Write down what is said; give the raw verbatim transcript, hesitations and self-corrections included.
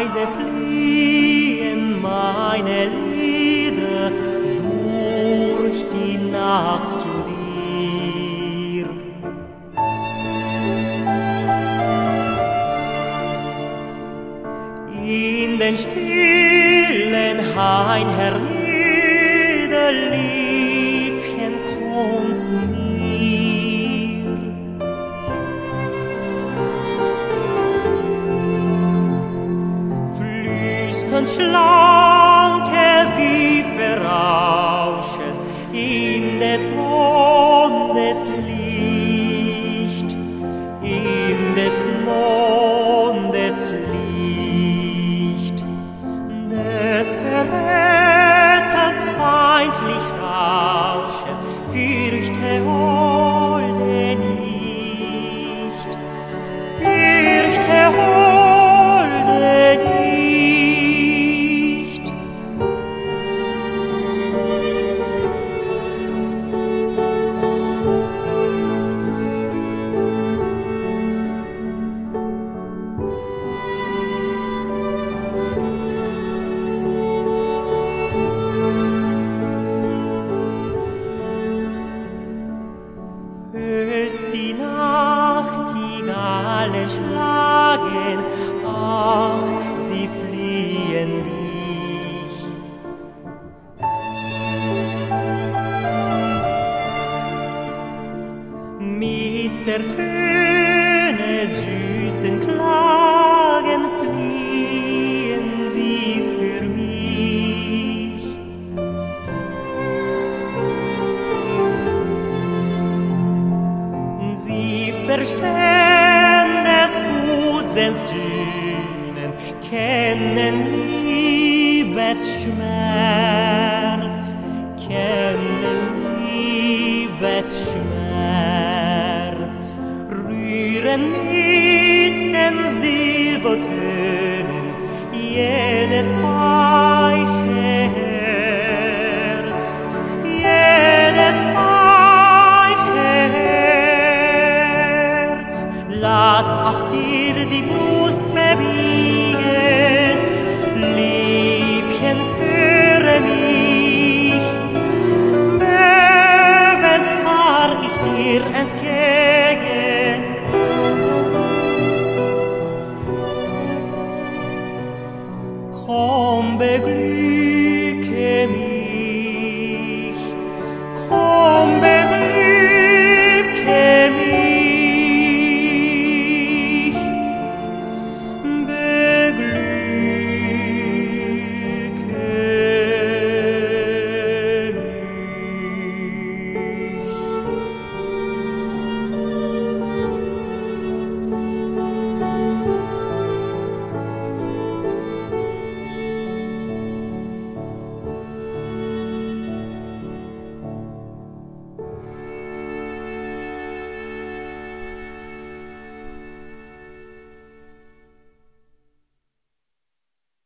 leise fliehen meine Lieder durch die Nacht zu dir. In den stillen Hain hernieder, Liebchen, komm zu mir. Flüstern schlanke wie verrauschen in des Mondes Licht, in des Mondes Licht, des Verräters feindlich Rauschen, fürchte Holde nicht, fürchte Holde nicht. Hörst die Nachtigalle schlagen, ach, sie fliehen dich. Mit der Töne süßen Klagen fliehen sie für mich. Sie verstehen des Budsens Dünen, kennen Liebesschmerz, kennen Liebesschmerz, rühren mit den Silbertönen jedes weiche Herz, jedes weiche Herz. Lass auch dir die Brust bewegen, Liebchen, höre mich. Bebend harr ich dir entgegen,